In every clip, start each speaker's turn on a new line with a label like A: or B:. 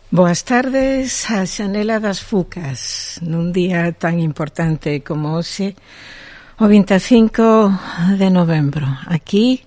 A: Boas tardes a Xanela das Fucas nun día tan importante como hoxe, o 25 de novembro. Aquí,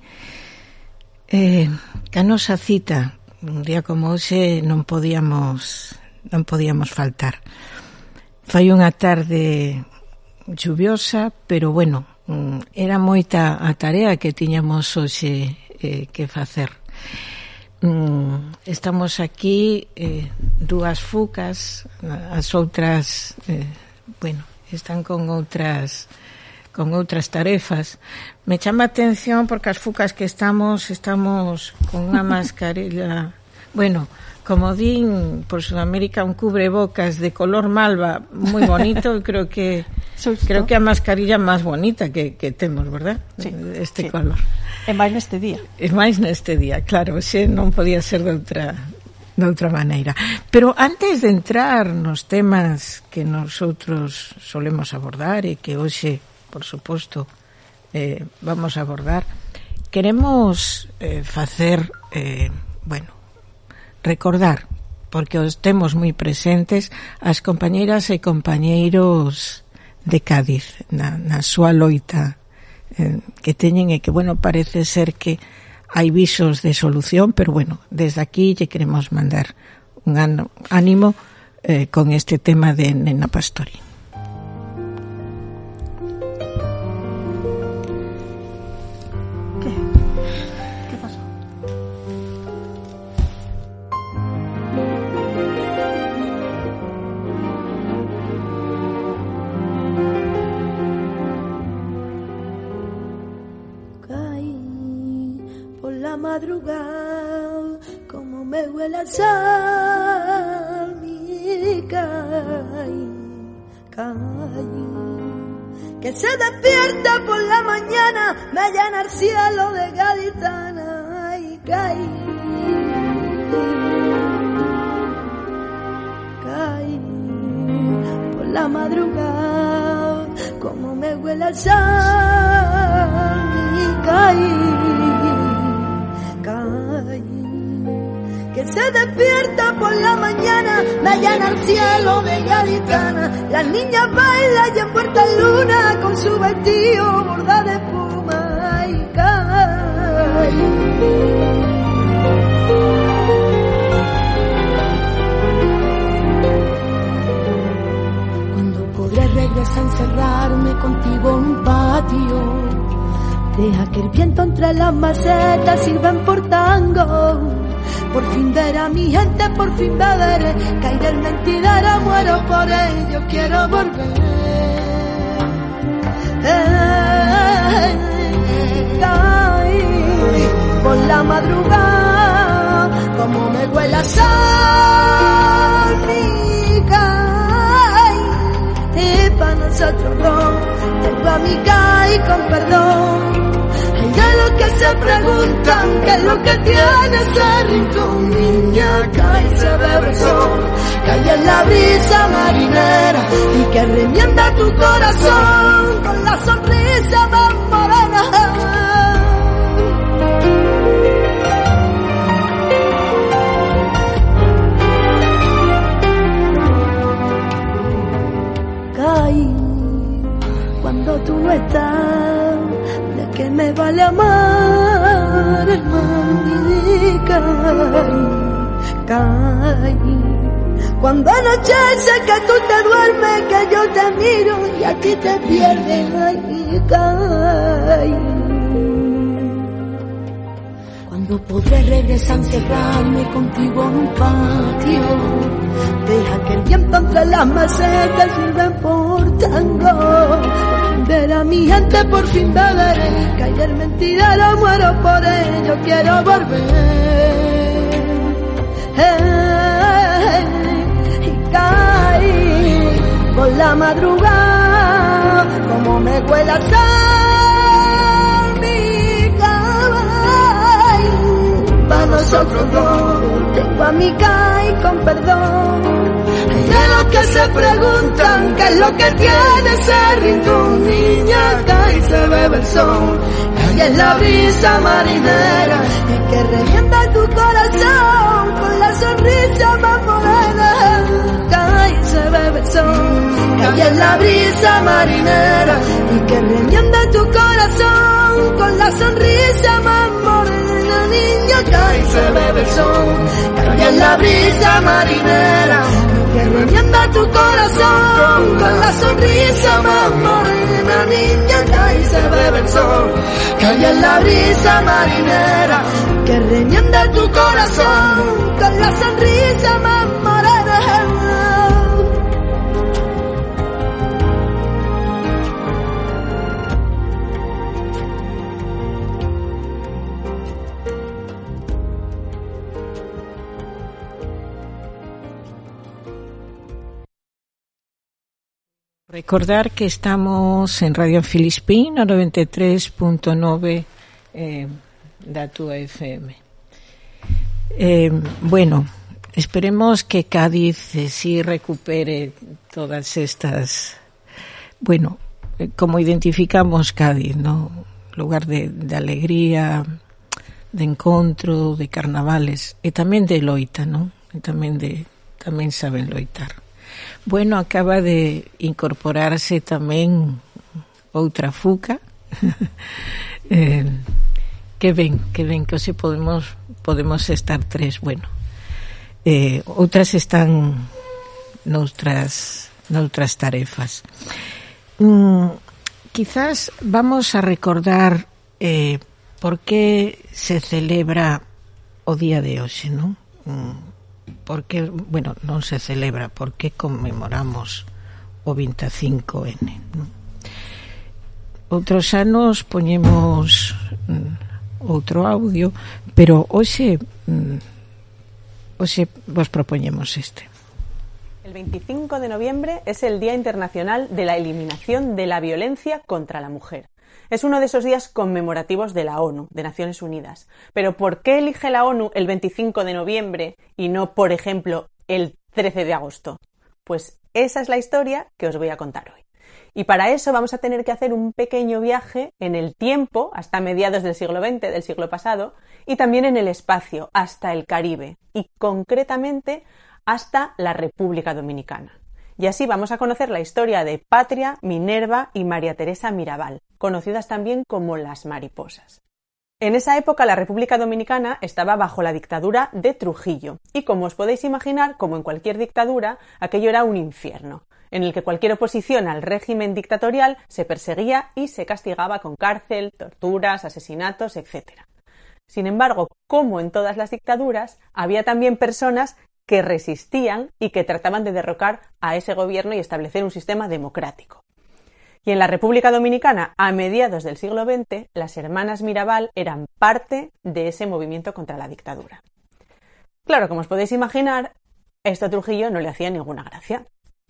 A: a nosa cita, un día como hoxe non podíamos faltar. Foi unha tarde chuviosa, pero bueno, era moita a tarea que tiñamos hoxe que facer. Estamos aquí dúas fucas, as outras están con outras tarefas. Me chama a atención porque as fucas que estamos con unha mascarilla, como din por Sudamérica, un cubrebocas de color malva moi bonito. Creo que a mascarilla máis bonita que temos, verdad?
B: Sí,
A: este color.
B: É máis neste día.
A: É máis neste día, claro, xe non podía ser de outra maneira. Pero antes de entrar nos temas que nosotros solemos abordar e que hoxe, por suposto, vamos a abordar, queremos facer, recordar, porque os temos moi presentes, as compañeiras e compañeiros de Cádiz, na súa loita que teñen, e que, parece ser que hai visos de solución, pero desde aquí lle queremos mandar un ánimo con este tema de Nena Pastori.
B: ¿Qué pasó?
C: Madrugada, como me huele a sal, mi caí, que se despierta por la mañana, me llena el cielo de gaditana, y caí, por la madrugada, como me huele a sal, mi caí, que se despierta por la mañana, me llena el cielo de gaditana. Las niñas bailan y envuelta en luna con su vestido bordado de espuma, y cae. Cuando podré regresar a encerrarme contigo en un patio, deja que el viento entre las macetas sirvan por tango. Por fin ver a mi gente, por fin beberé, caer el mentidero, muero por ello, quiero volver. Por la madrugada, como me huele a sal, mi caí. Y para nosotros dos, tengo a mi caí con perdón. De los que se preguntan qué es lo que tiene ese rincón, niña, cae y se bebe el sol, cae en la brisa marinera y que remienda tu corazón con la sonrisa más morena. Caí cuando tú no estás. Que me vale amar, mami, caí. Cuando anochece que tú te duermes, que yo te miro y a ti te pierdes, ay, caí. Cuando podré regresar a encerrarme contigo en un patio, deja que el viento entre las macetas sirva por tango. Ver a mi gente, por fin beberé, caer mentidero, muero por ello, quiero volver. Y caí por la madrugada, como me huele a sal, mi caí. Para nosotros dos, tengo a mi caí con perdón. De los que se preguntan qué es lo que tiene ese rincón, niña, cae y se bebe el sol, cae en la brisa marinera y que revienta tu corazón con la sonrisa más morena. bebezón que hay en la brisa marinera y que remienda tu corazón con la sonrisa más morena, niña, cállese bebezón que hay en la brisa marinera y que remienda tu corazón con la sonrisa más morena, niña, cállese bebezón que hay en la brisa marinera y que remienda tu corazón con la sonrisa más morena.
A: Recordar que estamos en Radio Filispín, 93.9 da túa FM. Bueno, esperemos que Cádiz sí recupere todas estas... Bueno, como identificamos Cádiz, ¿no? Lugar de alegría, de encontro, de carnavales, e tamén de loita, ¿no? E tamén saben loitar. Bueno, acaba de incorporarse tamén outra fuca. Que ben, que hoxe podemos estar tres. Bueno, outras están noutras tarefas. Quizás vamos a recordar por que se celebra o día de hoxe, non? Porque, bueno, non se celebra, porque conmemoramos o 25N, non? Outros anos poñemos outro audio, pero hoxe vos propoñemos este.
D: El 25 de noviembre es el Día Internacional de la Eliminación de la Violencia contra la Mujer. Es uno de esos días conmemorativos de la ONU, de Naciones Unidas. Pero ¿por qué elige la ONU el 25 de noviembre y no, por ejemplo, el 13 de agosto? Pues esa es la historia que os voy a contar hoy. Y para eso vamos a tener que hacer un pequeño viaje en el tiempo, hasta mediados del siglo XX, del siglo pasado, y también en el espacio, hasta el Caribe, y concretamente hasta la República Dominicana. Y así vamos a conocer la historia de Patria, Minerva y María Teresa Mirabal, conocidas también como las mariposas. En esa época la República Dominicana estaba bajo la dictadura de Trujillo, y como os podéis imaginar, como en cualquier dictadura, aquello era un infierno, en el que cualquier oposición al régimen dictatorial se perseguía y se castigaba con cárcel, torturas, asesinatos, etc. Sin embargo, como en todas las dictaduras, había también personas que resistían y que trataban de derrocar a ese gobierno y establecer un sistema democrático. Y en la República Dominicana, a mediados del siglo XX, las hermanas Mirabal eran parte de ese movimiento contra la dictadura. Claro, como os podéis imaginar, esto a Trujillo no le hacía ninguna gracia.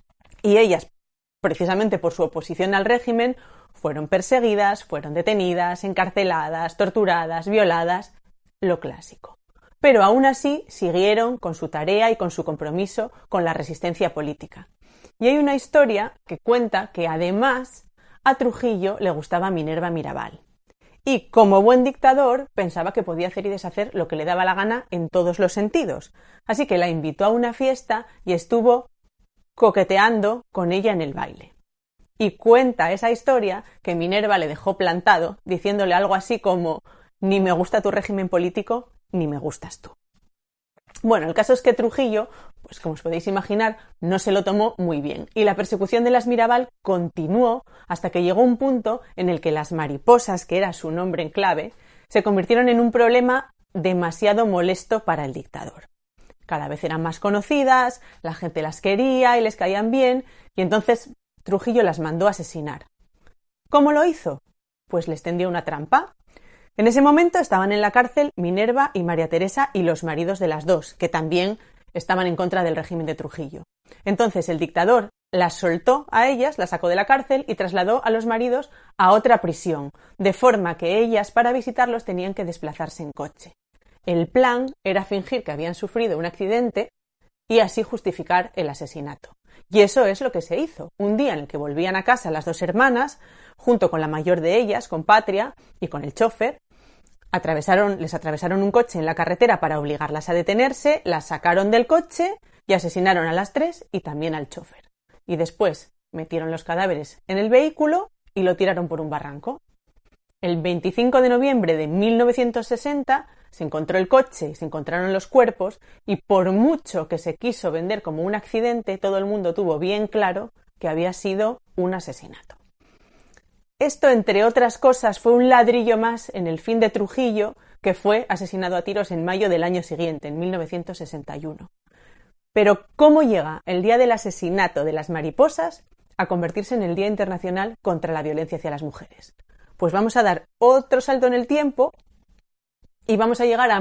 D: Y ellas, precisamente por su oposición al régimen, fueron perseguidas, fueron detenidas, encarceladas, torturadas, violadas, lo clásico. Pero aún así siguieron con su tarea y con su compromiso con la resistencia política. Y hay una historia que cuenta que además a Trujillo le gustaba Minerva Mirabal. Y como buen dictador pensaba que podía hacer y deshacer lo que le daba la gana en todos los sentidos. Así que la invitó a una fiesta y estuvo coqueteando con ella en el baile. Y cuenta esa historia que Minerva le dejó plantado diciéndole algo así como: ni me gusta tu régimen político, ni me gustas tú. Bueno, el caso es que Trujillo, pues como os podéis imaginar, no se lo tomó muy bien y la persecución de las Mirabal continuó hasta que llegó un punto en el que las mariposas, que era su nombre en clave, se convirtieron en un problema demasiado molesto para el dictador. Cada vez eran más conocidas, la gente las quería y les caían bien, y entonces Trujillo las mandó a asesinar. ¿Cómo lo hizo? Pues les tendió una trampa. En ese momento estaban en la cárcel Minerva y María Teresa y los maridos de las dos, que también estaban en contra del régimen de Trujillo. Entonces el dictador las soltó a ellas, las sacó de la cárcel y trasladó a los maridos a otra prisión, de forma que ellas para visitarlos tenían que desplazarse en coche. El plan era fingir que habían sufrido un accidente y así justificar el asesinato. Y eso es lo que se hizo. Un día en el que volvían a casa las dos hermanas, junto con la mayor de ellas, con Patria, y con el chofer, les atravesaron un coche en la carretera para obligarlas a detenerse, las sacaron del coche y asesinaron a las tres y también al chofer. y después metieron los cadáveres en el vehículo y lo tiraron por un barranco. El 25 de noviembre de 1960 se encontró el coche y se encontraron los cuerpos, y por mucho que se quiso vender como un accidente, todo el mundo tuvo bien claro que había sido un asesinato. Esto, entre otras cosas, fue un ladrillo más en el fin de Trujillo, que fue asesinado a tiros en mayo del año siguiente, en 1961. Pero, ¿cómo llega el día del asesinato de las mariposas a convertirse en el Día Internacional contra la Violencia hacia las Mujeres? Pues vamos a dar otro salto en el tiempo y vamos a llegar a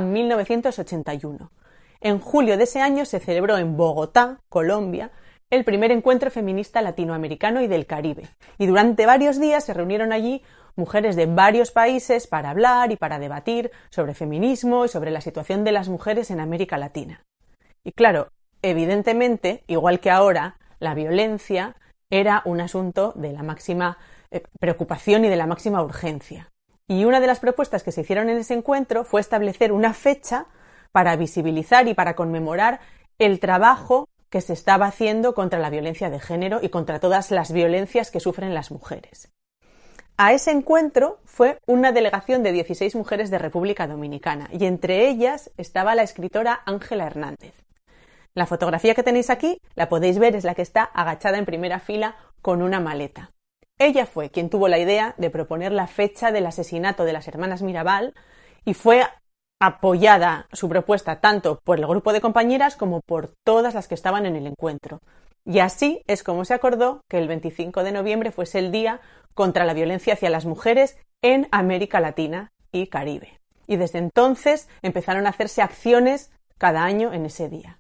D: 1981. En julio de ese año se celebró en Bogotá, Colombia, el primer encuentro feminista latinoamericano y del Caribe. Y durante varios días se reunieron allí mujeres de varios países para hablar y para debatir sobre feminismo y sobre la situación de las mujeres en América Latina. Y claro, evidentemente, igual que ahora, la violencia era un asunto de la máxima preocupación y de la máxima urgencia. Y una de las propuestas que se hicieron en ese encuentro fue establecer una fecha para visibilizar y para conmemorar el trabajo que se estaba haciendo contra la violencia de género y contra todas las violencias que sufren las mujeres. A ese encuentro fue una delegación de 16 mujeres de República Dominicana, y entre ellas estaba la escritora Ángela Hernández. La fotografía que tenéis aquí, la podéis ver, es la que está agachada en primera fila con una maleta. Ella fue quien tuvo la idea de proponer la fecha del asesinato de las hermanas Mirabal, y fue apoyada su propuesta tanto por el grupo de compañeras como por todas las que estaban en el encuentro. Y así es como se acordó que el 25 de noviembre fuese el Día contra la Violencia hacia las Mujeres en América Latina y Caribe. Y desde entonces empezaron a hacerse acciones cada año en ese día.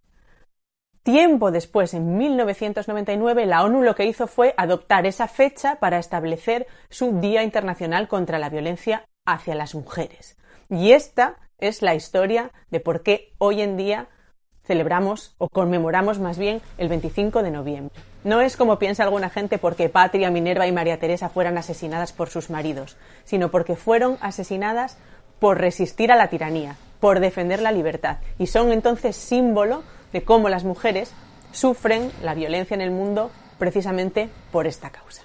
D: Tiempo después, en 1999, la ONU lo que hizo fue adoptar esa fecha para establecer su Día Internacional contra la Violencia hacia las Mujeres. Y esta es la historia de por qué hoy en día celebramos o conmemoramos más bien el 25 de noviembre. No es como piensa alguna gente porque Patria, Minerva y María Teresa fueran asesinadas por sus maridos, sino porque fueron asesinadas por resistir a la tiranía, por defender la libertad, y son entonces símbolo de cómo las mujeres sufren la violencia en el mundo precisamente por esta causa.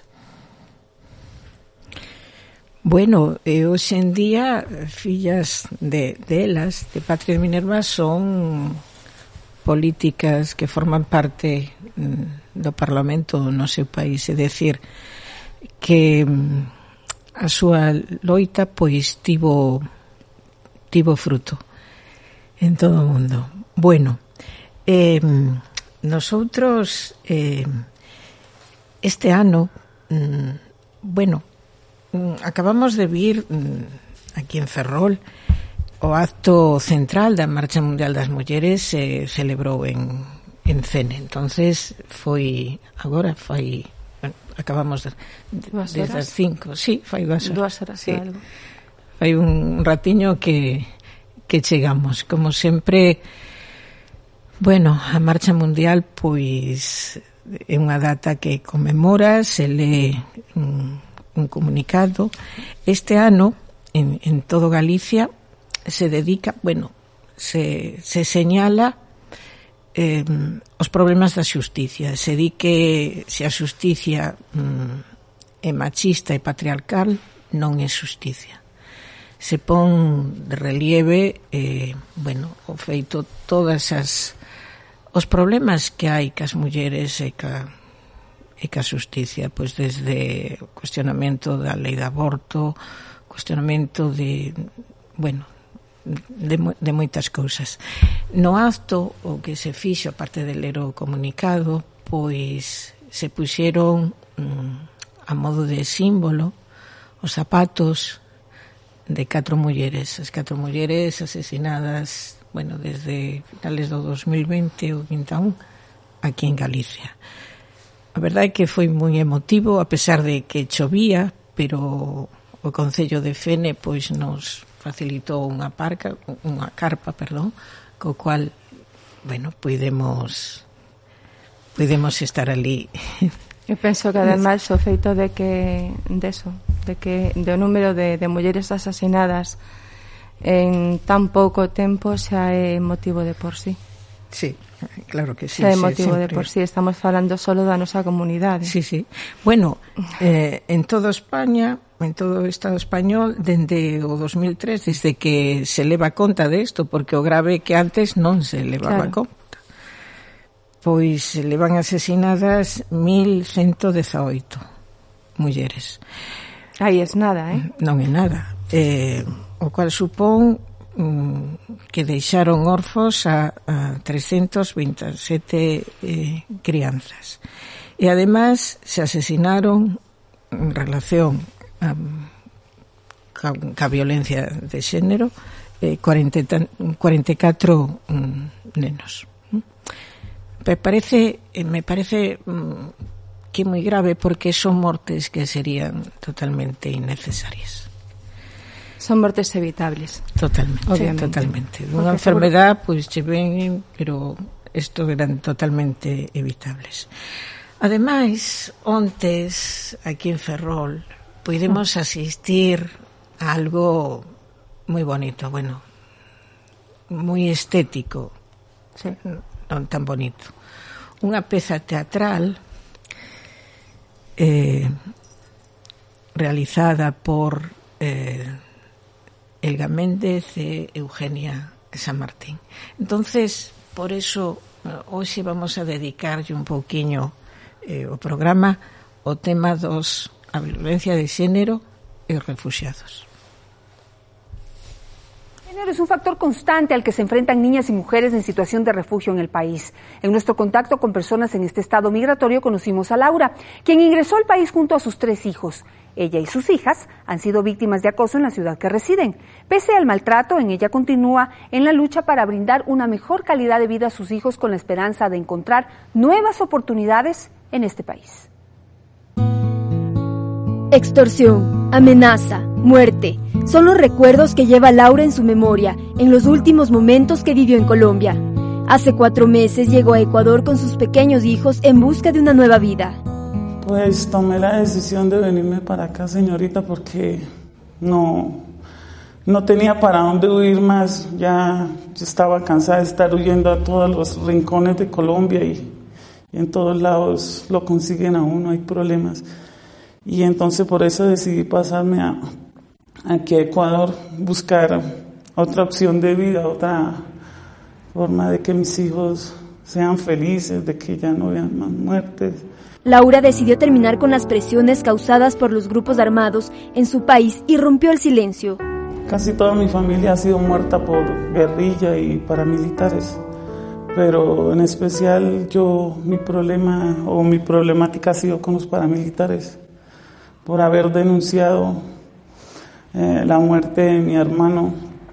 A: Bueno, hoxe en día, fillas de elas, de Patria e Minerva, son políticas que forman parte do Parlamento no seu país, é dicir, que a súa loita pois tivo fruto en todo o mundo. Bueno, nosotros este ano, acabamos de vir aquí en Ferrol o acto central da Marcha Mundial das Mulleres se celebrou en Fene. Entonces acabamos desde as 5, sí, fai 2 horas, sí. Algo. Fai un ratiño que chegamos, como sempre. Bueno, a Marcha Mundial pois é unha data que conmemora, se lee un comunicado. Este ano en todo Galicia se dedica, se señala os problemas da xusticia, se di que se a xusticia é machista e patriarcal, non é xusticia. Se pon de relieve o feito todas os problemas que hai cas mulleres e ca xusticia, pois desde o cuestionamento da lei de aborto, cuestionamento de moitas cousas. No acto, o que se fixo, aparte de ler o comunicado, pois se puxeron a modo de símbolo os zapatos de 4 mulleres, as 4 mulleres asesinadas, desde finales do 2020 ou 21 aquí en Galicia. A verdade é que foi moi emotivo, a pesar de que chovía, pero o Concello de Fene pois nos facilitou unha carpa, co cual, podemos estar ali.
B: Eu penso que ademais o feito de que do número de mulleres asasinadas en tan pouco tempo xa é motivo de por sí.
A: Sí, Claro que sí.
B: É motivo
A: sempre.
B: de por sí, estamos falando solo da nosa comunidade.
A: Sí, sí. Bueno, en toda España, en todo o Estado español, dende o 2003, desde que se leva conta desto, porque o grave que antes non se levaba conta, pois se levan asesinadas 1.118 mulleres.
B: Aí es nada,
A: Non é nada. O cual supón que deixaron orfos a 327 crianzas. E además se asesinaron en relación ca violencia de xénero 44 nenos. Me parece que é moi grave porque son mortes que serían totalmente innecesarias.
B: Son mortes evitables.
A: Totalmente,
B: obviamente.
A: Totalmente. Unha enfermedad, pois che ven, pero isto eran totalmente evitables. Ademais, ontes, aquí en Ferrol, podemos asistir a algo moi bonito, bueno, moi estético,
B: Sí.
A: non tan bonito. Unha peza teatral realizada por Elga Méndez e Eugenia San Martín. Entonces, por eso, hoxe vamos a dedicarlle un pouquiño o programa o tema a violencia de xénero e refugiados.
E: El género es un factor constante al que se enfrentan niñas y mujeres en situación de refugio en el país. En nuestro contacto con personas en este estado migratorio conocimos a Laura, quien ingresó al país junto a sus 3 hijos. Ella y sus hijas han sido víctimas de acoso en la ciudad que residen. Pese al maltrato, ella continúa en la lucha para brindar una mejor calidad de vida a sus hijos con la esperanza de encontrar nuevas oportunidades en este país.
F: Extorsión, amenaza, muerte, son los recuerdos que lleva Laura en su memoria en los últimos momentos que vivió en Colombia. Hace 4 meses llegó a Ecuador con sus pequeños hijos en busca de una nueva vida.
G: Pues tomé la decisión de venirme para acá, señorita, porque no tenía para dónde huir más. Ya yo estaba cansada de estar huyendo a todos los rincones de Colombia y en todos lados lo consiguen a uno, hay problemas. Y entonces por eso decidí pasarme aquí a Ecuador, buscar otra opción de vida, otra forma de que mis hijos sean felices, de que ya no vean más muertes.
F: Laura decidió terminar con las presiones causadas por los grupos armados en su país y rompió el silencio.
G: Casi toda mi familia ha sido muerta por guerrilla y paramilitares, pero en especial mi problemática ha sido con los paramilitares, por haber denunciado la muerte de mi hermano,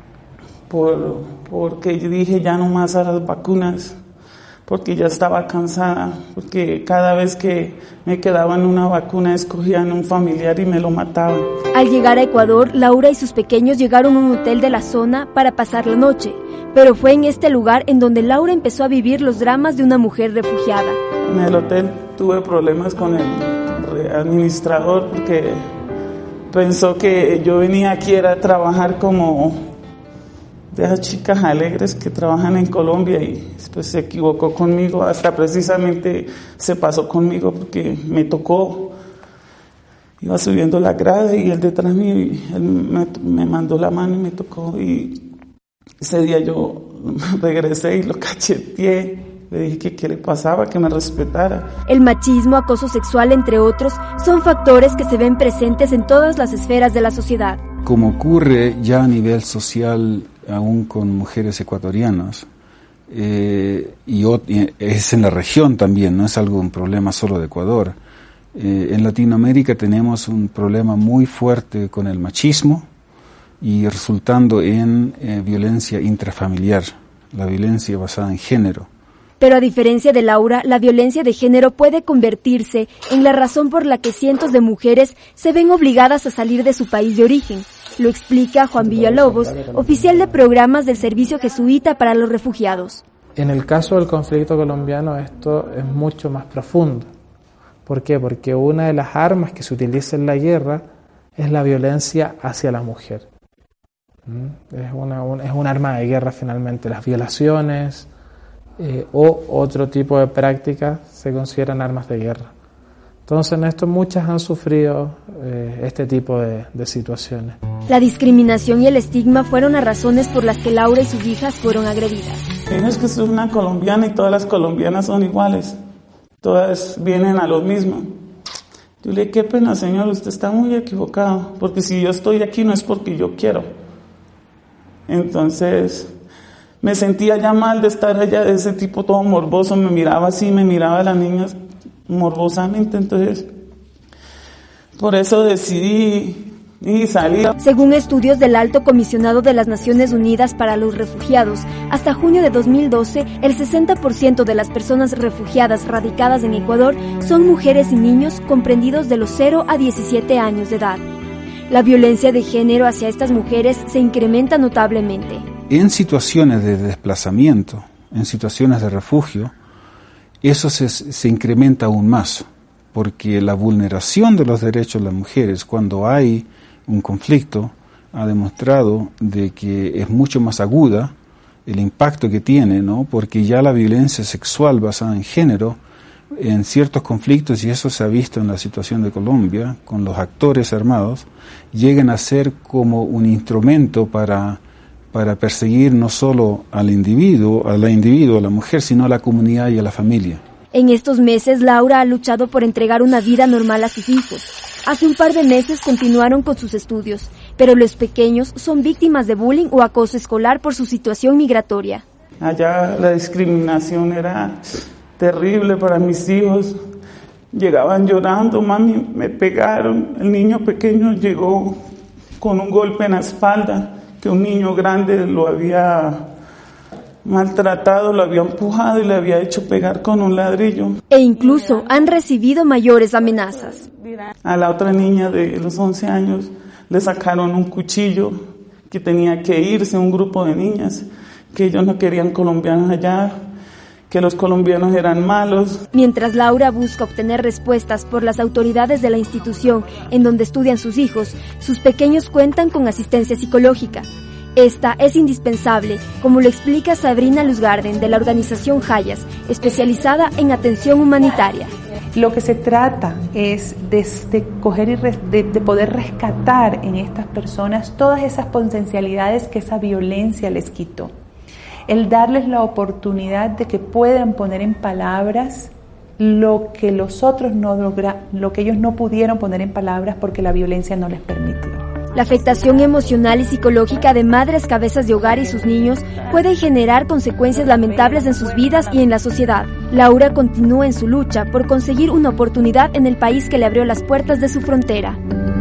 G: porque yo dije ya no más a las vacunas, porque ya estaba cansada, porque cada vez que me quedaba en una vacuna escogían un familiar y me lo mataban.
F: Al llegar a Ecuador, Laura y sus pequeños llegaron a un hotel de la zona para pasar la noche, pero fue en este lugar en donde Laura empezó a vivir los dramas de una mujer refugiada.
G: En el hotel tuve problemas con el administrador porque pensó que yo venía aquí a trabajar como de esas chicas alegres que trabajan en Colombia y después se equivocó conmigo, hasta precisamente se pasó conmigo porque me tocó, iba subiendo la grada y él detrás mío y él me mandó la mano y me tocó y ese día yo regresé y lo cacheteé. Le dije que qué le pasaba, que me respetara.
F: El machismo, acoso sexual, entre otros, son factores que se ven presentes en todas las esferas de la sociedad.
H: Como ocurre ya a nivel social, aún con mujeres ecuatorianas, y es en la región también, no es un problema solo de Ecuador. En Latinoamérica tenemos un problema muy fuerte con el machismo y resultando en violencia intrafamiliar, la violencia basada en género.
F: Pero a diferencia de Laura, la violencia de género puede convertirse en la razón por la que cientos de mujeres se ven obligadas a salir de su país de origen. Lo explica Juan Villalobos, oficial de programas del Servicio Jesuita para los Refugiados.
I: En el caso del conflicto colombiano esto es mucho más profundo. ¿Por qué? Porque una de las armas que se utiliza en la guerra es la violencia hacia la mujer. Es un arma de guerra finalmente, las violaciones, o otro tipo de prácticas se consideran armas de guerra. Entonces, en esto muchas han sufrido este tipo de situaciones.
F: La discriminación y el estigma fueron las razones por las que Laura y sus hijas fueron agredidas.
G: Es que soy una colombiana y todas las colombianas son iguales. Todas vienen a lo mismo. Yo le dije, qué pena, señor, usted está muy equivocado, porque si yo estoy aquí no es porque yo quiero. Entonces, me sentía ya mal de estar allá, de ese tipo todo morboso, me miraba así, me miraba a las niñas morbosamente, entonces por eso decidí y salí.
F: Según estudios del Alto Comisionado de las Naciones Unidas para los Refugiados, hasta junio de 2012, el 60% de las personas refugiadas radicadas en Ecuador son mujeres y niños comprendidos de los 0 a 17 años de edad. La violencia de género hacia estas mujeres se incrementa notablemente.
H: En situaciones de desplazamiento, en situaciones de refugio, eso se incrementa aún más, porque la vulneración de los derechos de las mujeres cuando hay un conflicto ha demostrado de que es mucho más aguda el impacto que tiene, ¿no? Porque ya la violencia sexual basada en género en ciertos conflictos, y eso se ha visto en la situación de Colombia, con los actores armados, llegan a ser como un instrumento para perseguir no solo al individuo, a la mujer, sino a la comunidad y a la familia.
F: En estos meses, Laura ha luchado por entregar una vida normal a sus hijos. Hace un par de meses continuaron con sus estudios, pero los pequeños son víctimas de bullying o acoso escolar por su situación migratoria.
G: Allá la discriminación era terrible para mis hijos. Llegaban llorando, mami, me pegaron. El niño pequeño llegó con un golpe en la espalda, que un niño grande lo había maltratado, lo había empujado y le había hecho pegar con un ladrillo.
F: E incluso han recibido mayores amenazas.
G: A la otra niña de los 11 años le sacaron un cuchillo, que tenía que irse un grupo de niñas, que ellos no querían colombianos allá, que los colombianos eran malos.
F: Mientras Laura busca obtener respuestas por las autoridades de la institución en donde estudian sus hijos, sus pequeños cuentan con asistencia psicológica. Esta es indispensable, como lo explica Sabrina Luzgarden de la organización Hayas, especializada en atención humanitaria.
J: Lo que se trata es de coger y de poder rescatar en estas personas todas esas potencialidades que esa violencia les quitó. El darles la oportunidad de que puedan poner en palabras lo que lo que ellos no pudieron poner en palabras porque la violencia no les permitió.
F: La afectación emocional y psicológica de madres cabezas de hogar y sus niños puede generar consecuencias lamentables en sus vidas y en la sociedad. Laura continúa en su lucha por conseguir una oportunidad en el país que le abrió las puertas de su frontera.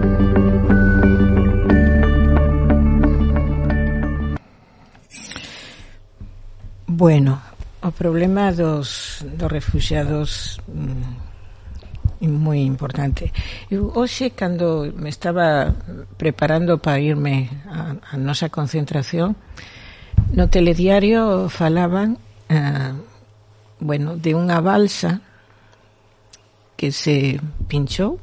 A: Bueno, o problema dos refugiados moi importante. Eu hoxe, cando me estaba preparando para irme a nosa concentración, no telediario falaban de unha balsa que se pinchou,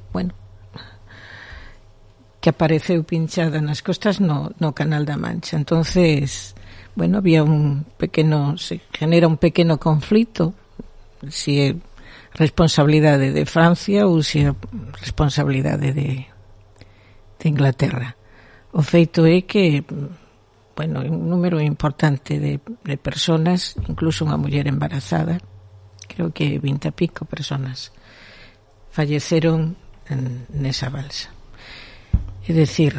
A: que apareceu pinchada nas costas no Canal da Mancha. Entonces, había se genera un pequeno conflito, si é responsabilidade de Francia ou se é responsabilidade de Inglaterra. O feito é que un número importante de personas, incluso unha muller embarazada, creo que 20 e pico personas falleceron nesa balsa. É dicir,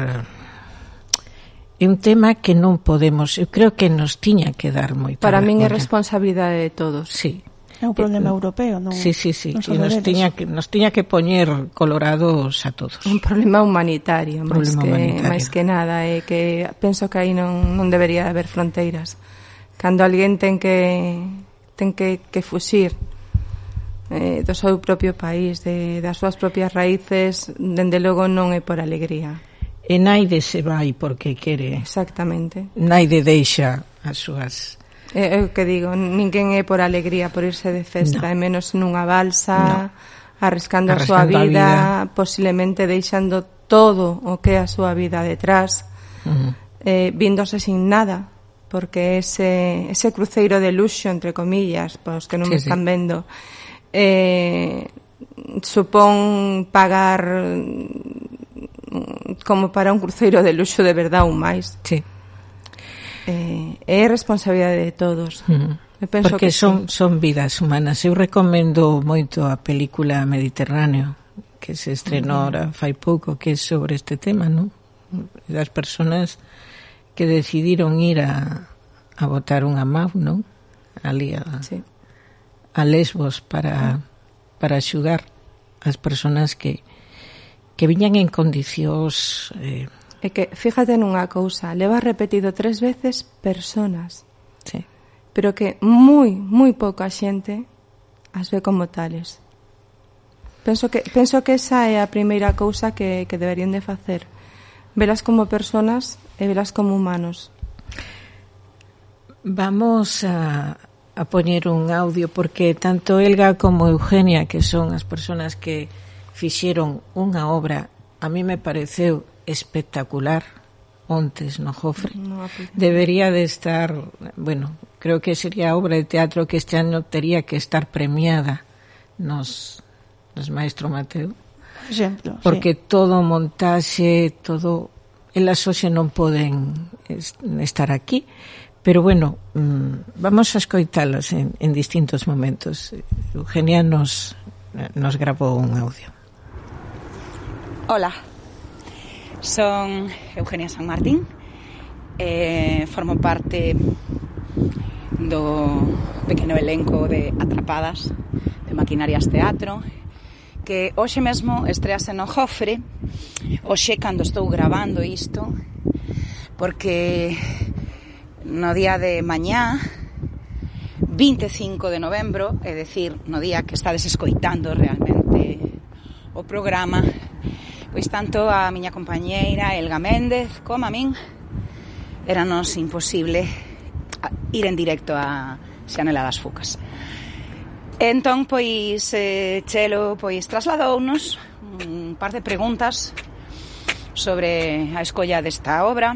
A: é un tema que non podemos, eu creo que nos tiña que dar moita.
B: Para min é responsabilidade de todos.
A: Sí.
K: É un problema europeo, non?
A: Sí. E nos tiña que poñer colorados a todos.
B: Un problema humanitario, máis que nada, que penso que aí non debería haber fronteiras. Cando alguén ten que fuxir do seu propio país, das súas propias raíces, dende logo non é por alegría.
A: E naide se vai porque quere.
B: Exactamente.
A: Naide deixa as súas...
B: É o que digo, ninguén é por alegría, por irse de festa, e menos nunha balsa, arriscando a súa vida, posiblemente deixando todo o que é a súa vida detrás, víndose sin nada, porque ese cruceiro de luxo, entre comillas, para os que non me están vendo, supón pagar como para un cruceiro de luxo de verdade ou máis.
A: Sí.
B: É responsabilidade de todos.
A: Porque son vidas humanas. Eu recomendo moito a película Mediterráneo, que se estrenou ahora fai pouco, que é sobre este tema, non? Das persoas que decidiron ir a botar unha MAU, non? Ali a Lesbos para axudar as persoas que viñan en condicións...
B: É que, fíjate nunha cousa, leva repetido 3 veces personas.
A: Sí.
B: Pero que moi pouca xente as ve como tales. Penso que esa é a primeira cousa que deberían de facer. Velas como personas e velas como humanos.
A: Vamos a poñer un audio porque tanto Elga como Eugenia, que son as persoas que fixeron unha obra, a mí me pareceu espectacular ontes no Jofre. Debería de estar, bueno, creo que sería obra de teatro que este ano tería que estar premiada nos Maestro Mateo.
K: Exemplo,
A: porque todo montaxe, todo, elas hoxe non poden estar aquí, pero bueno, vamos a escoitalas en distintos momentos. Eugenia nos grabou un audio.
L: Hola, son Eugenia San Martín, formo parte do pequeno elenco de Atrapadas de Maquinarias Teatro, que hoxe mesmo estrease no Jofre, hoxe cando estou grabando isto, porque no día de mañá, 25 de novembro, é dicir, no día que estades escoitando realmente o programa, pois tanto a miña compañeira Elga Méndez como a min éranos imposible ir en directo a Xanela das Fucas. Entón, pois, Chelo, pois, trasladounos un par de preguntas sobre a escolla desta obra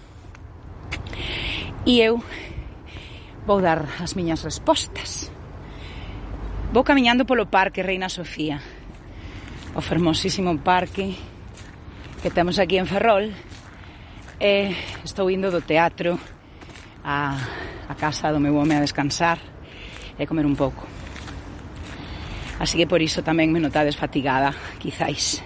L: e eu vou dar as miñas respostas. Vou camiñando polo Parque Reina Sofía, o fermosísimo parque que temos aquí en Ferrol, e estou indo do teatro a casa do meu home a descansar e comer un pouco. Así que por iso tamén me notades fatigada, quizáis.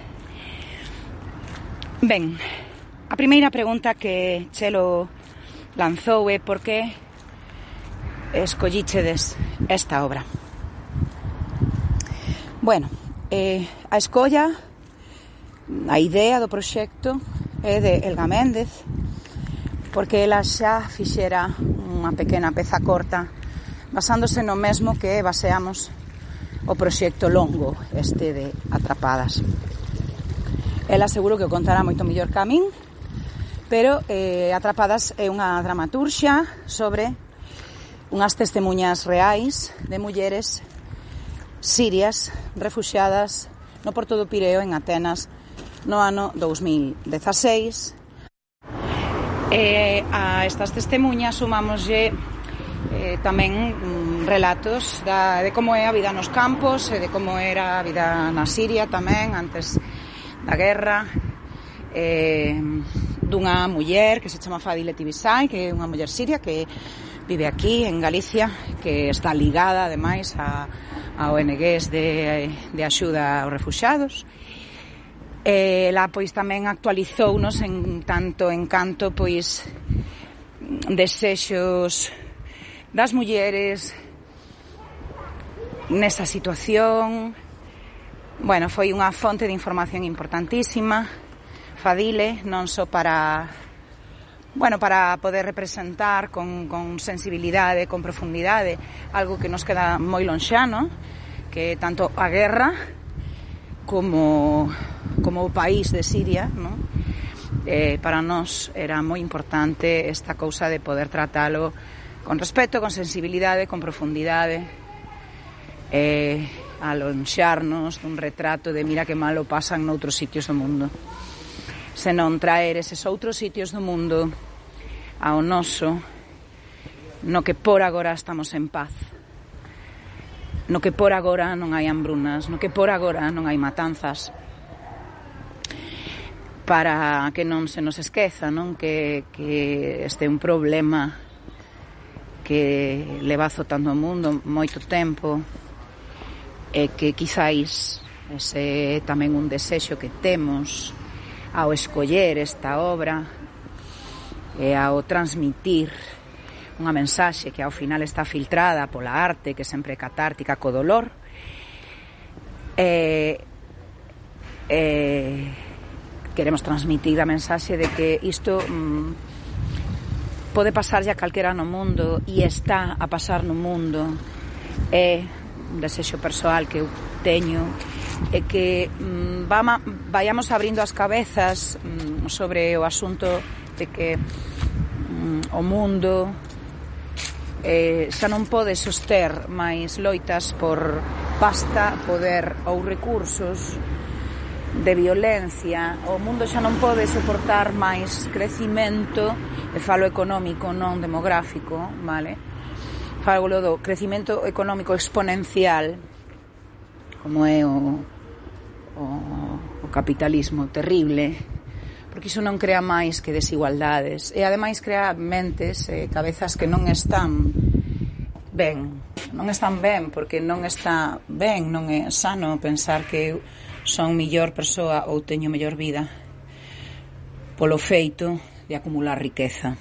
L: Ben, a primeira pregunta que Chelo lanzou é por que escollíchedes esta obra. Bueno, a escolla, a idea do proxecto é de Elga Méndez, porque ela xa fixera unha pequena peza corta basándose no mesmo que baseamos o proxecto longo este de Atrapadas. Ela seguro que o contará moito mellor que a min, pero Atrapadas é unha dramaturxia sobre unhas testemunhas reais de mulleres sirias refuxiadas no Porto do Pireo en Atenas no ano 2016. A estas testemunhas sumámoslle tamén relatos de como é a vida nos campos e de como era a vida na Siria tamén antes da guerra, dunha muller que se chama Fadile Tibisay, que é unha muller siria que vive aquí en Galicia, que está ligada ademais a ONGs de axuda aos refuxiados. Ela pois tamén actualizounos en tanto en canto pois desexos das mulleres nesa situación. Bueno, foi unha fonte de información importantísima, Fadile, non só para poder representar con sensibilidade, con profundidade, algo que nos queda moi lonxano, que tanto a guerra como o país de Siria, ¿no? Para nós era moi importante esta cousa de poder tratalo con respeto, con sensibilidade, con profundidade, alonxarnos dun retrato de mira que malo pasan noutros sitios do mundo, senón traer eses outros sitios do mundo ao noso no que por agora estamos en paz, no que por agora non hai hambrunas, no que por agora non hai matanzas, para que non se nos esqueza, non? Que este é un problema que leva azotando o mundo moito tempo e que quizáis ese é tamén un desexo que temos ao escoller esta obra e ao transmitir unha mensaxe que ao final está filtrada pola arte, que sempre é catártica co dolor, queremos transmitir a mensaxe de que isto pode pasarlle a calquera no mundo e está a pasar no mundo. É un desexo persoal que eu teño e que vayamos abrindo as cabezas sobre o asunto de que o mundo xa non pode soster máis loitas por pasta, poder ou recursos de violencia. O mundo xa non pode soportar máis crecimento, e falo económico, non demográfico, vale? Falo do crecimento económico exponencial, como é o capitalismo terrible, porque iso non crea máis que desigualdades, e ademais crea mentes e cabezas que non están ben, porque non está ben, non é sano pensar que son mellor persoa ou teño mellor vida polo feito de acumular riqueza.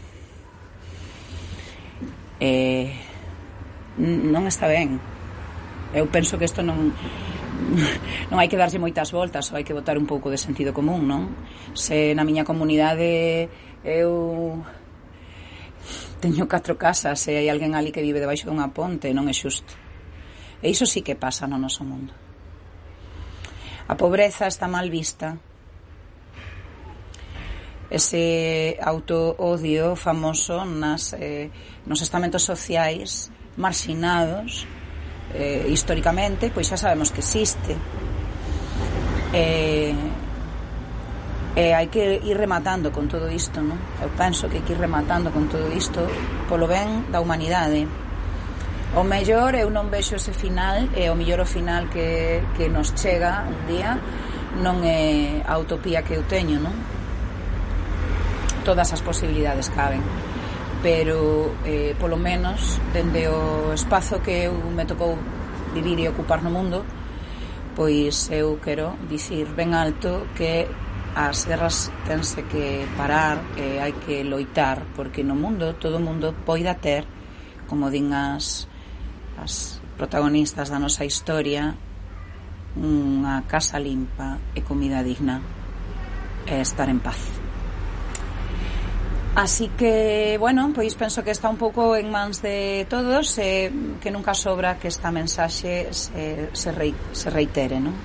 L: Non está ben. Eu penso que isto non hai que darlle moitas voltas, só hai que botar un pouco de sentido común, non? Se na miña comunidade eu teño 4 casas e hai alguén ali que vive debaixo dunha ponte, non é xusto. E iso sí que pasa no noso mundo. A pobreza está mal vista. Ese auto-odio famoso nos estamentos sociais marxinados históricamente, pois xa sabemos que existe. Hai que ir rematando con todo isto, non? Eu penso que hai que ir rematando con todo isto polo ben da humanidade. O mellor eu non vexo ese final, e o mellor o final que nos chega un día non é a utopía que eu teño, non? Todas as posibilidades caben, pero polo menos dende o espazo que eu me tocou vivir e ocupar no mundo, pois eu quero dicir ben alto que as guerras tense que parar e hai que loitar, porque no mundo todo o mundo poida ter, como din as protagonistas da nosa historia, unha casa limpa e comida digna e estar en paz. Así que, bueno, pois penso que está un pouco en mans de todos e que nunca sobra que esta mensaxe se reitere, non?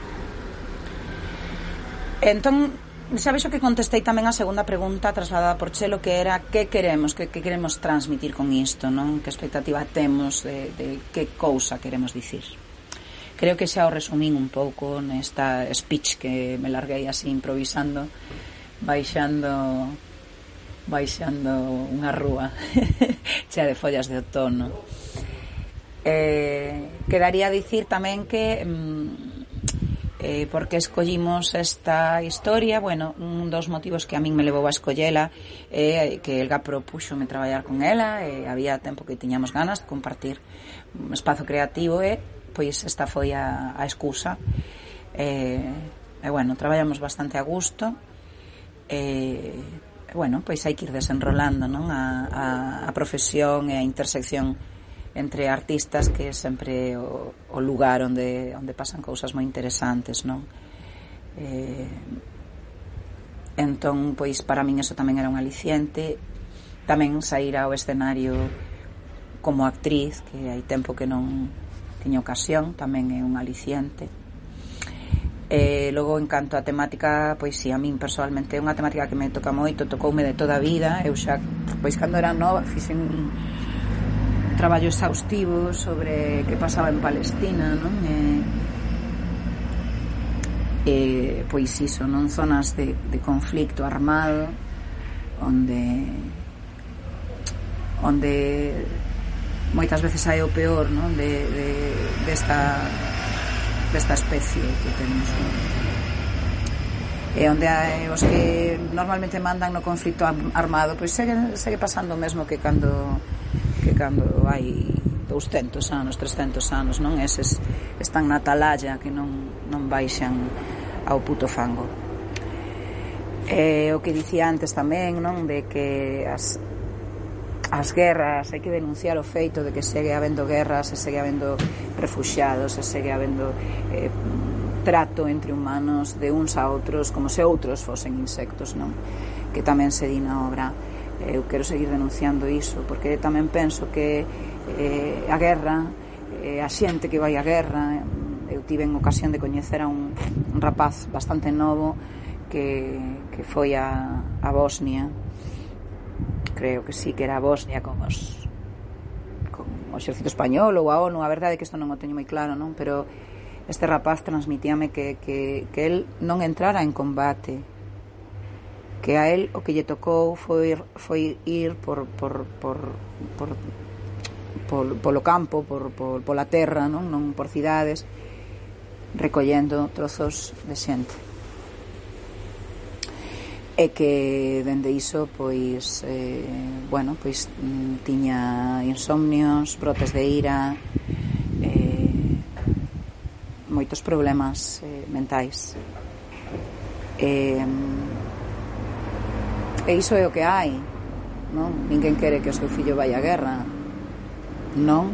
L: Entón, xa vexo que contestei tamén a segunda pregunta trasladada por Chelo, que era que queremos transmitir con isto, non? Que expectativa temos de que cousa queremos dicir. Creo que xa o resumín un pouco nesta speech que me larguei así improvisando, baixando unha rúa chea de follas de outono. Quedaría dicir tamén que porque escollimos esta historia, bueno, un dos motivos que a min me levou a escollela é que Elga propúxome traballar con ela e había tempo que tiñamos ganas de compartir un espazo creativo e pois esta foi a excusa e bueno, traballamos bastante a gusto e bueno, pois hai que ir desenrolando, non? A profesión e a intersección entre artistas, que é sempre o lugar onde pasan cousas moi interesantes, non? Entón, pois para min eso tamén era un aliciente, tamén sair ao escenario como actriz, que hai tempo que non teño ocasión, tamén é un aliciente. Logo, en canto a temática, pois si, a min personalmente é unha temática que me toca moito, tocoume de toda a vida. Eu xa, pois cando era nova, fixen un traballo exhaustivo sobre que pasaba en Palestina, non? Pois iso, non? Zonas de conflicto armado onde moitas veces hai o peor, non? Desta especie que temos, non? E onde hai os que normalmente mandan no conflito armado, pois segue pasando o mesmo que cando hai 200 anos, 300 anos, non? Eses están na atalaya que non baixan ao puto fango. O que dicía antes tamén, non? De que as guerras, hai que denunciar o feito de que segue habendo guerras, e segue habendo refuxiados, e segue habendo trato entre humanos de uns a outros como se outros fosen insectos, non? Que tamén se di na obra. Eu quero seguir denunciando iso, porque tamén penso que a guerra, a xente que vai á guerra, eu tive en ocasión de coñecer a un rapaz bastante novo que foi a Bosnia, creo que sí que era a Bosnia con o exército español ou a ONU, a verdade é que isto non o teño moi claro, non? Pero este rapaz transmitíame que el non entrara en combate, que a él o que lle tocou foi ir polo campo, pola terra, non por cidades, recollendo trozos de xente. E que dende iso pois tiña insomnios, brotes de ira, moitos problemas mentais, e iso é o que hai, non? Ninguén quere que o seu fillo vai á guerra, non?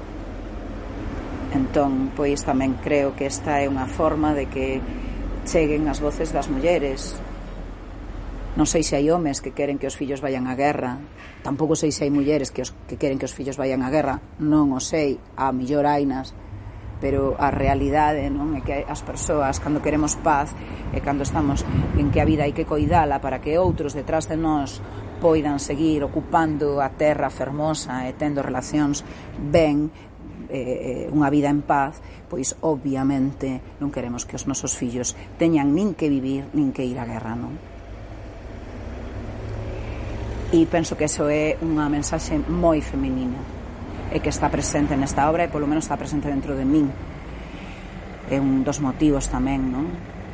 L: Entón, pois tamén creo que esta é unha forma de que cheguen as voces das mulleres. Non sei se hai homes que queren que os fillos vayan á guerra, tampouco sei se hai mulleres que queren que os fillos vayan á guerra, non o sei, a mellor hainas, pero a realidade, non, é que as persoas, cando queremos paz, e cando estamos en que a vida hai que coidala para que outros detrás de nós poidan seguir ocupando a terra fermosa e tendo relacións ben, unha vida en paz, pois obviamente non queremos que os nosos fillos teñan nin que vivir nin que ir á guerra, non? E penso que eso é unha mensaxe moi feminina e que está presente nesta obra, e polo menos está presente dentro de min. É un dos motivos tamén, non?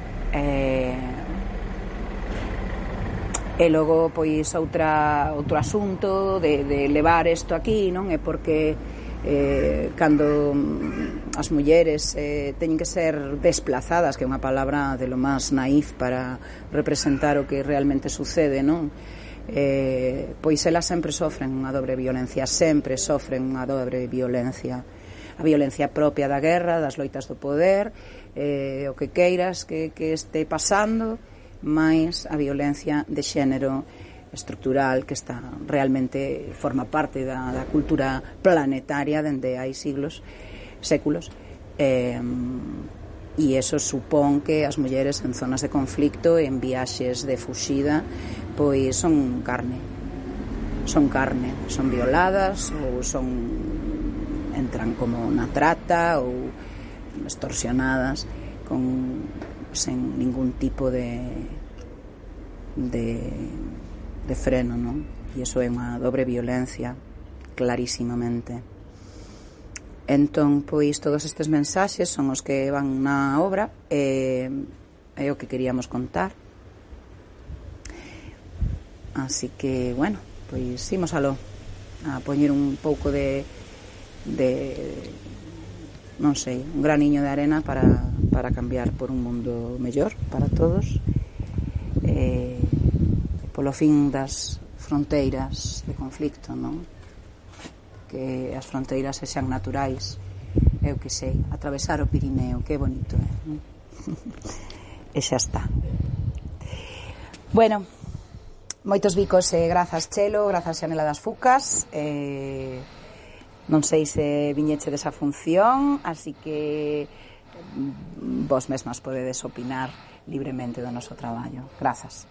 L: E logo, pois, outro asunto de levar isto aquí, non? É porque cando as mulleres teñen que ser desplazadas, que é unha palabra de lo máis naif para representar o que realmente sucede, non? Pois elas sempre sofren unha dobre violencia, sempre sofren unha dobre violencia, a violencia propia da guerra, das loitas do poder, o que queiras que este pasando, máis a violencia de xénero estructural que está realmente forma parte da cultura planetaria dende hai séculos, e eso supón que as mulleres en zonas de conflicto, en viaxes de fuxida, pois son carne, son violadas ou entran como na trata ou extorsionadas sen ningún tipo de freno, non? E iso é unha dobre violencia, clarísimamente. Entón, pois, todos estes mensaxes son os que van na obra, é o que queríamos contar. Así que, bueno, pois, imos a poñer un pouco de non sei, un graniño de arena para cambiar por un mundo mellor para todos, polo fin das fronteiras de conflicto, non? Que as fronteiras sexan naturais, eu que sei, atravesar o Pirineo, que bonito é, non? E xa está. Bueno, moitos bicos e grazas Chelo, grazas Xanela das Fucas, non sei se viñeche desa función, así que vos mesmas podedes opinar libremente do noso traballo. Grazas.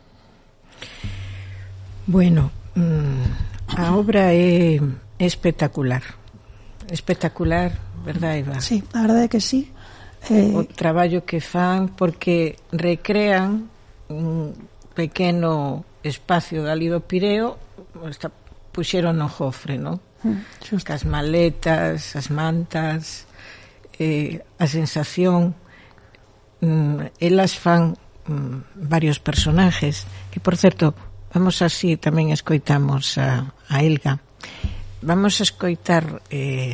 A: Bueno, a obra é espectacular, verdad, Eva?
K: Sí, a verdade é que sí.
A: O traballo que fan, porque recrean un pequeno espacio dali do Pireo, puxeron no Jofre, non? As maletas, as mantas, a sensación, elas fan varios personajes, que por certo, vamos así, tamén escoitamos a Elga. Vamos a escoitar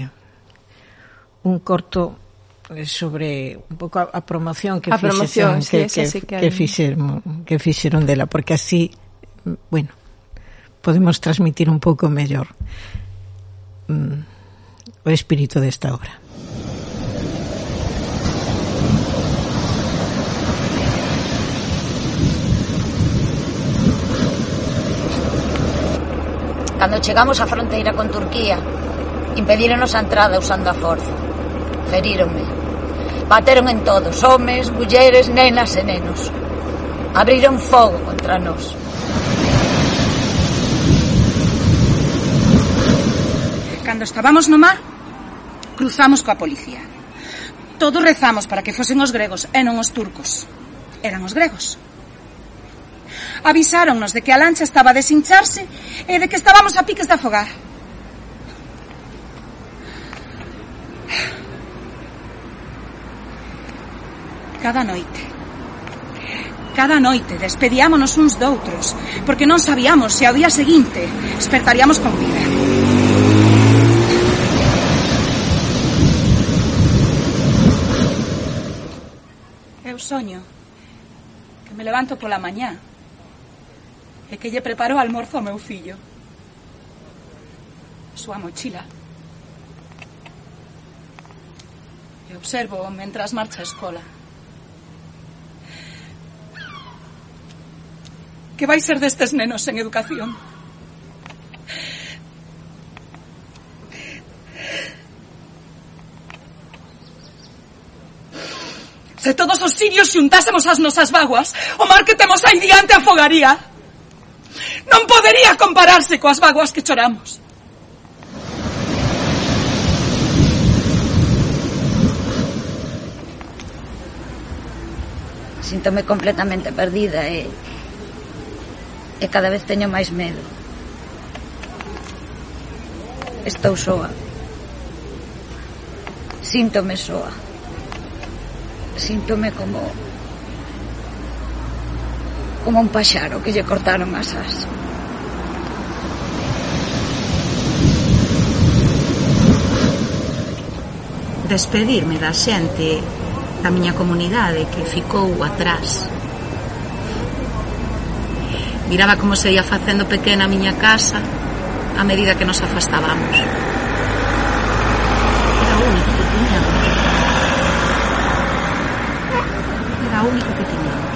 A: un corto sobre un pouco a promoción que fixeron dela, porque así, bueno, podemos transmitir un pouco mellor o espírito desta obra.
M: Cando chegamos á fronteira con Turquía, impedíronos a entrada usando a forza. Feríronme. Bateron en todos, homes, mulleres, nenas e nenos. Abriron fogo contra nós.
L: Cando estábamos no mar, cruzamos coa policía. Todos rezamos para que fosen os gregos e non os turcos. Eran os gregos. Avisáronnos de que a lancha estaba a deshincharse e de que estábamos a piques de afogar. Cada noite despedíámonos uns doutros, porque non sabíamos se ao día seguinte despertaríamos con vida. Eu soño que me levanto pola mañá e que lle preparo o almorzo ao meu fillo. Súa mochila. E observo mentras marcha a escola. Que vai ser destes nenos en educación? Se todos os sirios xuntásemos as nosas vaguas, o mar que temos aí diante afogaría. Non podería compararse coas vaguas que choramos.
M: Síntome completamente perdida e cada vez teño máis medo. Estou soa. Síntome soa. Síntome como un paxaro que lle cortaron as ás.
L: Despedirme da xente da miña comunidade que ficou atrás. Miraba como se ia facendo pequena a miña casa a medida que nos afastábamos. Era o único que tiñamos. Era o único que tiñamos.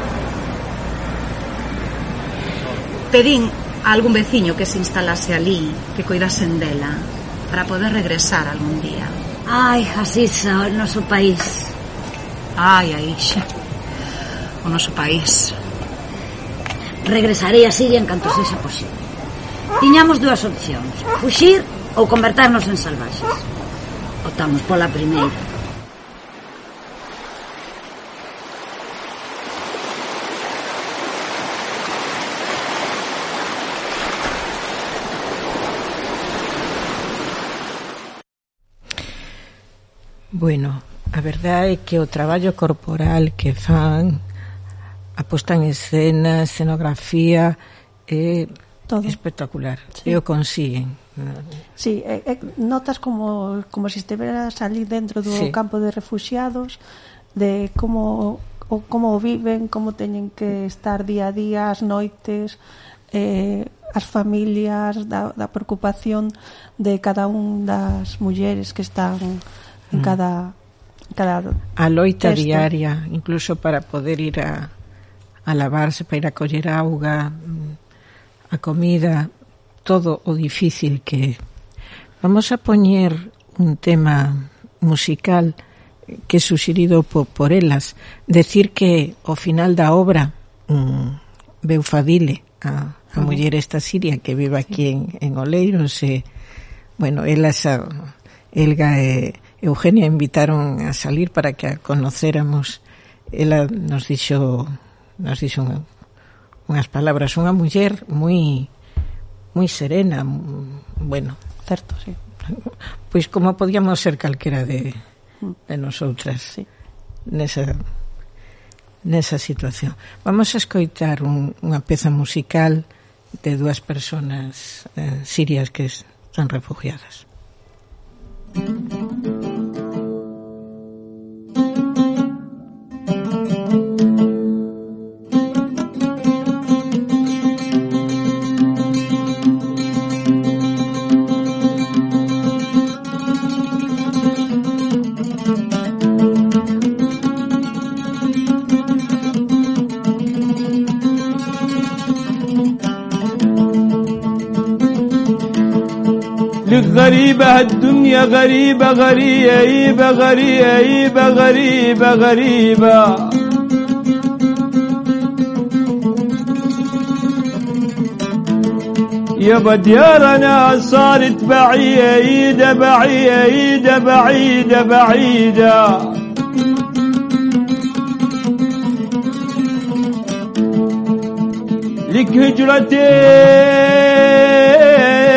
L: Pedín a algún veciño que se instalase ali, que coidasen dela, para poder regresar algún día.
M: Ai, así xa, o noso país.
L: Ai, Aixa, o noso país.
M: Regresarei a Siria en canto sexa posible. Tiñamos dúas opcións, fuxir ou converternos en salvaxes. Optamos pola primeira.
A: Bueno, a verdade é que o traballo corporal que fan, a posta en escena, escenografía, é espectacular. Sí. E o consiguen.
K: Sí, notas como se estiveras ali dentro do campo de refuxiados, de como viven, como teñen que estar día a día, as noites, as familias, da preocupación de cada un das mulleres que están en cada
A: a loita
K: texto
A: diaria, incluso para poder ir a lavarse, para ir a coller auga, a comida, todo o difícil que... Vamos a poñer un tema musical que é suxerido por elas. Decir que ao final da obra veu Fadile, a muller esta siria que vive aquí en Oleiros, e, bueno, elas, Elga e Eugenia, invitaron a salir para que a conocéramos. Ela nos dixo unhas palabras, unha muller moi serena, bueno,
K: certo, sí.
A: Pois como podíamos ser calquera de nosotras, sí, nesa situación. Vamos a escoitar unha peza musical de dúas persoas sirias que están refugiadas.
N: غريبة الدنيا غريبة غريبة غريبة غريبة غريبة يابا ديارنا صارت بعيدة بعيدة بعيدة بعيدة لك هجرتين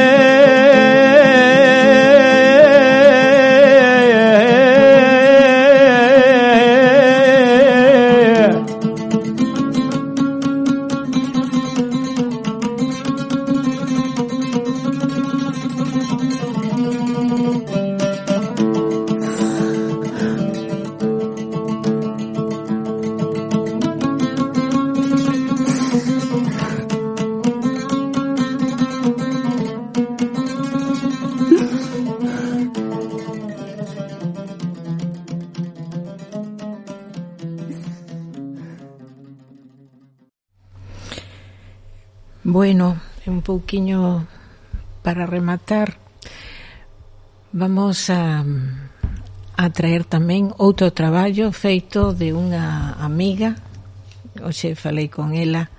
A: Bueno, un pouquiño para rematar, vamos a traer tamén outro traballo feito de unha amiga. Hoxe falei con ela,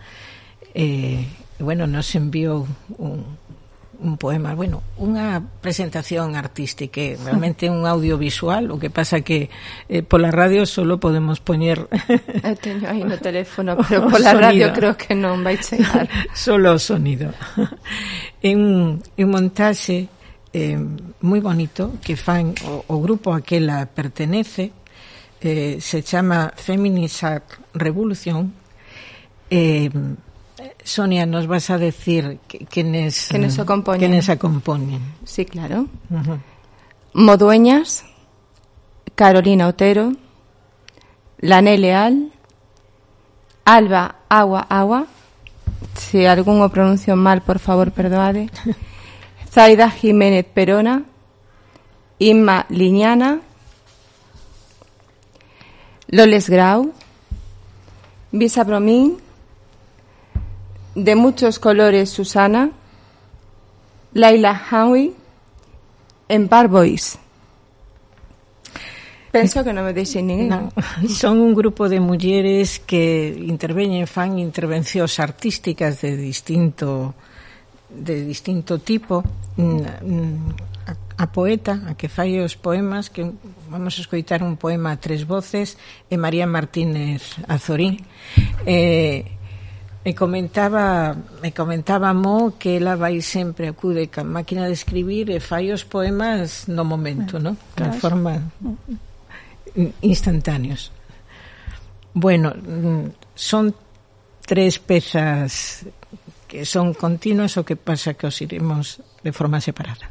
A: nos enviou un poema, unha presentación artística, realmente un audiovisual, o que pasa que pola radio solo podemos poñer
B: eu teño aí no teléfono, pero pola radio creo que non vai chegar
A: solo o sonido. Un montaxe moi bonito que fan o grupo a que ela pertenece, se chama Feminist Art Revolution. Sonia, nos vas a decir quiénes acompañan.
B: Sí, claro. Modueñas, Carolina Otero, Lané Leal, Alba Agua, se algún o pronuncio mal, por favor, perdoade, Zaida Jiménez Perona, Inma Liñana, Loles Grau, Visa Bromín, De muchos colores Susana, Laila Howie, Empar Boys. Penso que non me deixei ninguén.
A: No, son un grupo de mulleres que fan intervencións artísticas de distinto tipo. A poeta, a que fai os poemas, que vamos a escoitar un poema a tres voces, é María Martínez Azorín. Me comentaba Mo que ela vai sempre, acude ca máquina de escribir e fai os poemas no momento, ¿no? De forma instantáneos. Bueno, son tres pezas que son continuas, o que pasa que os iremos de forma separada.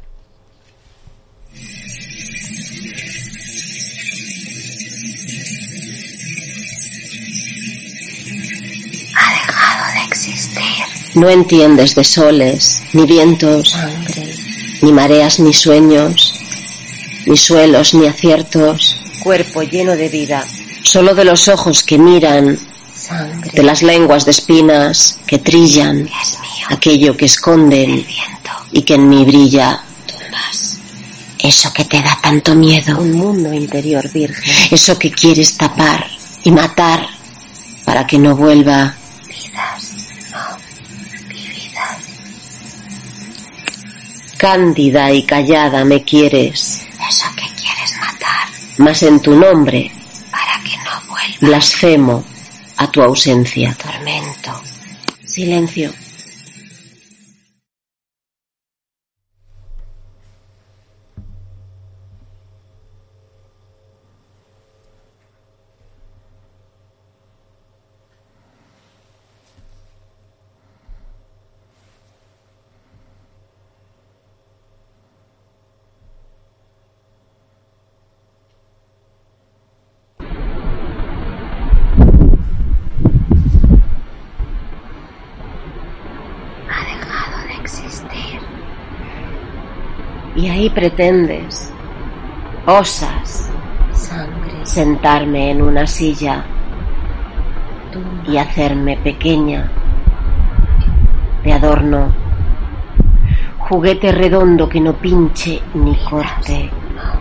O: No entiendes de soles, ni vientos, ni mareas, ni sueños, ni suelos, ni aciertos. Cuerpo lleno de vida, solo de los ojos que miran, de las lenguas de espinas que trillan, aquello que esconden y que en mí brilla. Eso que te da tanto miedo, un mundo interior virgen. Eso que quieres tapar y matar para que no vuelva. Cándida y callada me quieres. Eso que quieres matar. Mas en tu nombre, para que no vuelva, blasfemo a tu ausencia. Tormento. Silencio. Y ahí pretendes, osas, sangre, sentarme en una silla y hacerme pequeña, de adorno, juguete redondo que no pinche ni corte.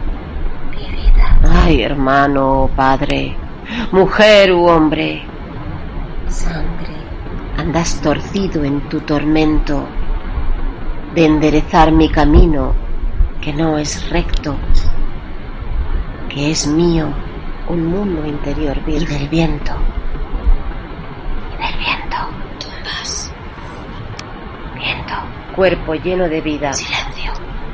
O: Ay, hermano o padre, mujer u hombre, sangre, andas torcido en tu tormento de enderezar mi camino que no es recto, que es mío, un mundo interior y del viento. Tumbas. Viento. Cuerpo lleno de vida. Silencio.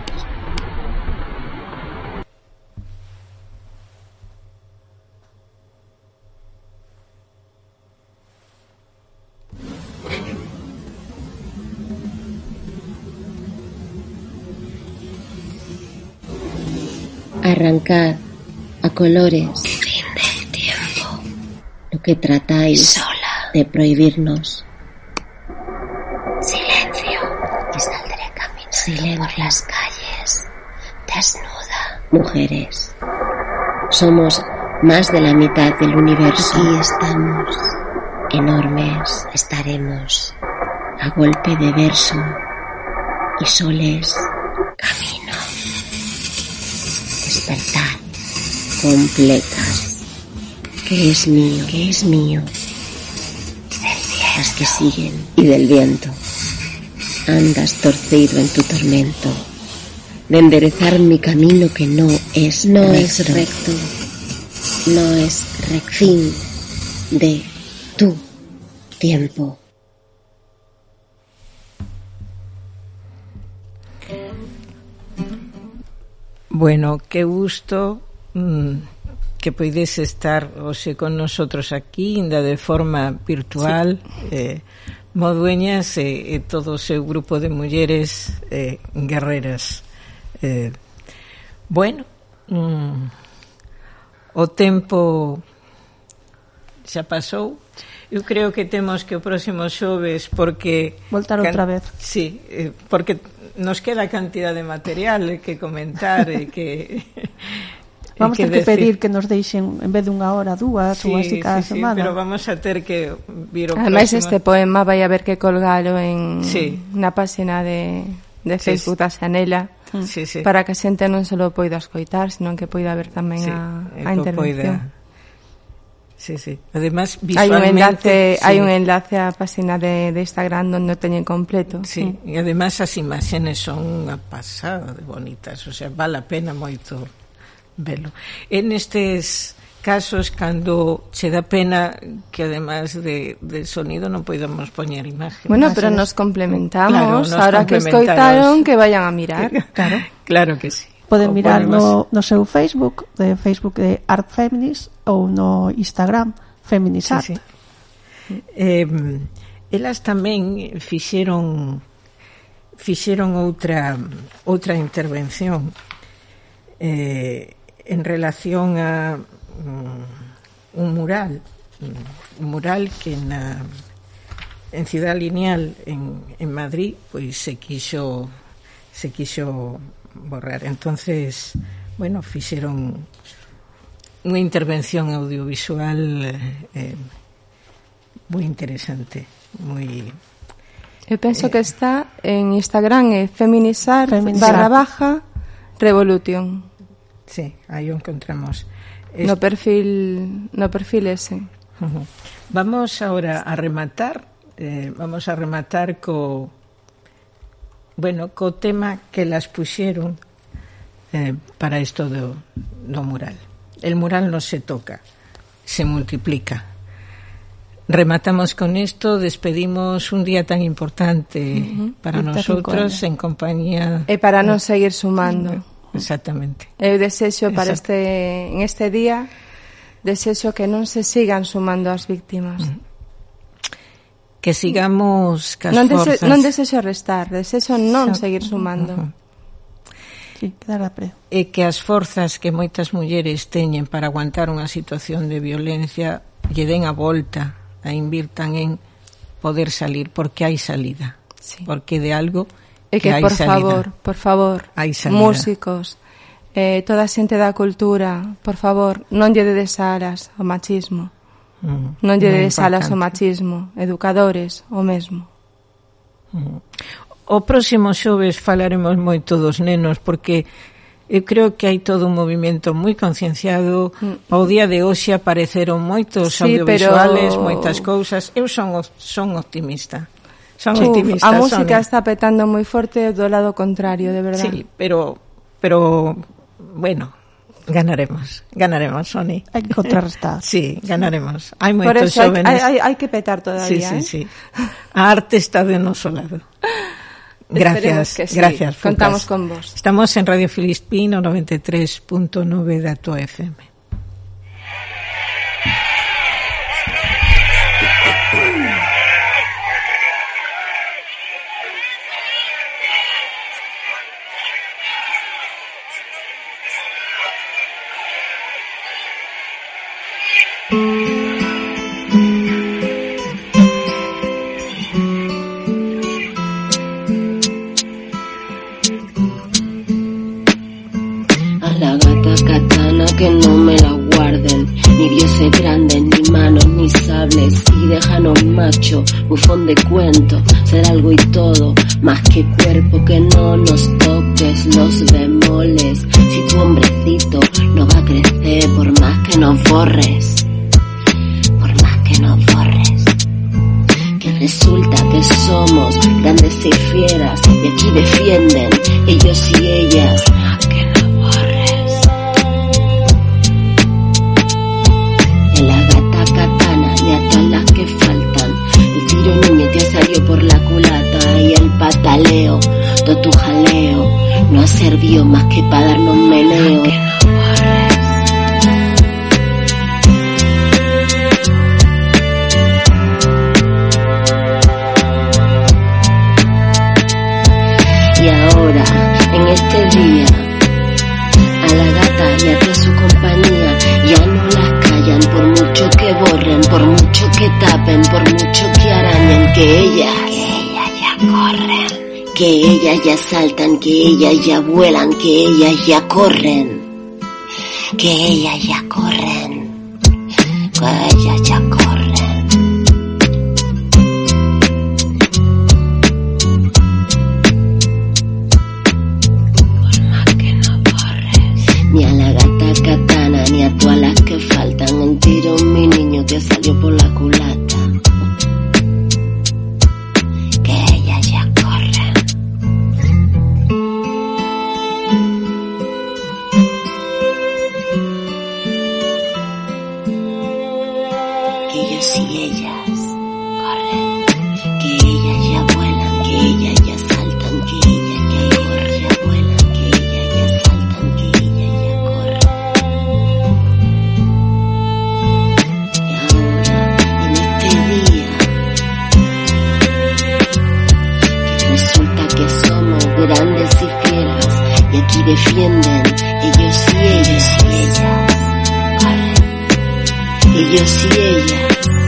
O: Arrancad a colores. Fin del tiempo. Lo que tratáis sola de prohibirnos. Silencio. Y saldré caminando por las calles, desnuda. Mujeres, somos más de la mitad del universo. Aquí estamos, enormes. Estaremos a golpe de verso y soles. Camino. Despertad, completas. Que es mío. Las que siguen y del viento. Andas torcido en tu tormento de enderezar mi camino que no es recto. No es recto. Fin de tu tiempo.
A: Bueno, qué gusto que poides estar hoxe con nosotros aquí, ainda de forma virtual, sí. Modueñas e todo o seu grupo de mulleres guerreras. Bueno, o tempo xa pasou. Eu creo que temos que o próximo xoves, porque
K: voltar outra vez.
A: Sí, porque nos queda cantidad de material que comentar e que
K: vamos a ter que pedir que nos deixen en vez de unha hora, dúas ou así cada semana.
A: Pero vamos a ter que vir o
B: ademais
A: próximo.
B: Este poema vai haber que colgalo na página de Facebook da Xanela, para que a xente non só poida escoitar, senón que poida ver tamén a intervención.
A: Sí. Además, visualmente
B: hai un enlace á página de Instagram onde o teñen completo.
A: Sí, e además as imaxes son unha pasada de bonitas, o sea, vale a pena moito velo. En estes casos, cando che dá pena que además de sonido non podamos poñer imagen.
B: Bueno, pero nos complementamos, ahora que escoitaron que vayan a mirar.
A: Claro que sí.
K: Poden mirar no seu Facebook de Art Feminist, ou no Instagram Feminist Art.
A: Sí. Elas tamén fixeron outra intervención en relación a un mural que en Ciudad Lineal en Madrid pois se quixo borrar. Entonces, bueno, fixeron unha intervención audiovisual moi interesante, moi...
B: Eu penso que está en Instagram, Feminizar /Revolution.
A: Sí, aí o encontramos.
B: No perfil ese.
A: Vamos ahora a rematar, co tema que las puxeron para isto do mural. El mural no se toca, se multiplica. Rematamos con esto, despedimos un día tan importante para nosotros en compañía...
B: E para non seguir sumando.
A: Exactamente.
B: Eu desexo para en este día, desexo que non se sigan sumando as víctimas.
A: Que sigamos cas forzas...
B: Non desexo restar, desexo non seguir sumando.
K: Sí, quedar a pre.
A: E que as forzas que moitas mulleres teñen para aguantar unha situación de violencia lle den a volta, a invirtan en poder salir, porque hai salida. Sí. Porque de algo
B: E que por favor, músicos, toda a xente da cultura, por favor, non lle dedes alas ao machismo. Non lle dedes alas ao machismo, educadores, o mesmo.
A: O próximo xoves falaremos moito dos nenos, porque eu creo que hai todo un movimento moi concienciado. Ao día de hoxe apareceron moitos audiovisuales, moitas cousas. Eu son optimista.
B: A música está petando moi forte do lado contrario, de verdade.
A: Sí, pero bueno, ganaremos, Sony.
K: Hai que contrarrestar.
A: Sí, ganaremos. Hai moitos xóvenes.
B: Hai que petar todavía,
A: sí. A arte está de noso lado. Gracias,
B: sí.
A: Gracias.
B: Contamos con vos.
A: Estamos en Radio Filispín, 93.9 da tua FM.
O: Que no me la guarden, ni dioses grandes, ni manos, ni sables, y déjanos macho, bufón de cuento, ser algo y todo, más que cuerpo, que no nos toques los bemoles, si tu hombrecito no va a crecer, por más que nos borres, que resulta que somos grandes y fieras, y aquí defienden, ellos y ellas, por la culata y el pataleo, todo tu jaleo no ha servido más que para darnos meneo. Y ahora, en este día, a la gata y a toda su compañía ya no las callan, por mucho que borren, por mucho que tapen, por mucho que arañen, que ellas ya corren, que ellas ya saltan, que ellas ya vuelan, que ellas ya corren, que ellas ya corren, que ellas ya corren. Por más que no borres, ni a la gata katana, ni a todas las que faltan, el tiro mi niño que salió por la culata. Defienden, ellos y ellas, ellos y ellas.